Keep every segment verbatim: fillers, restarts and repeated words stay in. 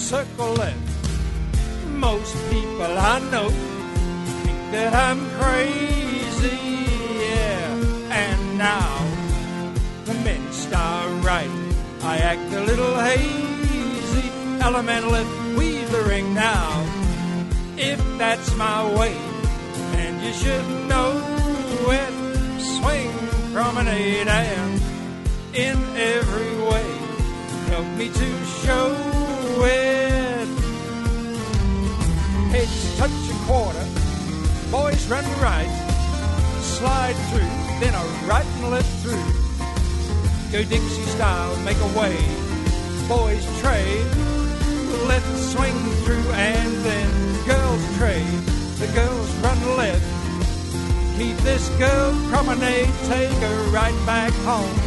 circle left. Most people I know think that I'm crazy, yeah. And now the men start right. I act a little hazy. Elemental left, weave the ring now. If that's my way, and you should know it. Swing, promenade, and in every way, help me to show it. Heads touch a quarter, boys run right, slide through, then a right and left through. Go Dixie style, make a way, boys trade, left swing through, and then girls trade. The girls run left, keep this girl promenade, take her right back home.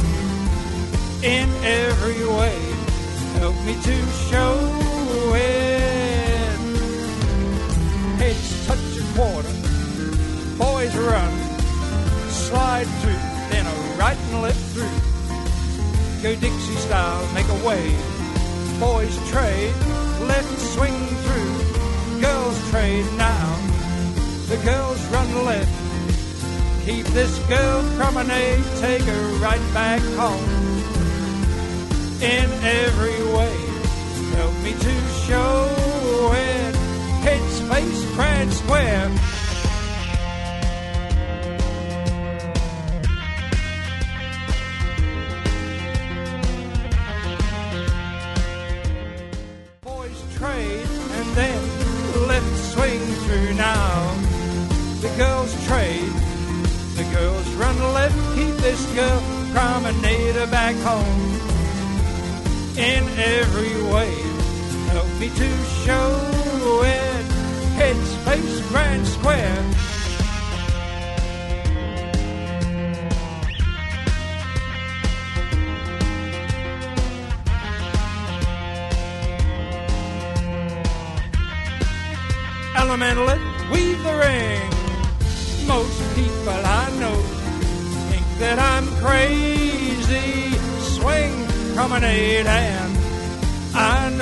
In every way, help me to show it. Heads touch a quarter, boys run, slide through, then a right and left through. Go Dixie style, make a way, boys trade, left swing through, girls trade now. The girls run left, keep this girl promenade, take her right back home. In every way, help me to show it. Heads, face, grand square. Boys trade and then left swing through now. The girls trade, the girls run left, keep this girl promenade her back home. In every way, help me to show it. Heads, face, grand square. Elementally, weave the ring. Most people I know think that I'm crazy. Swing, promenade, and I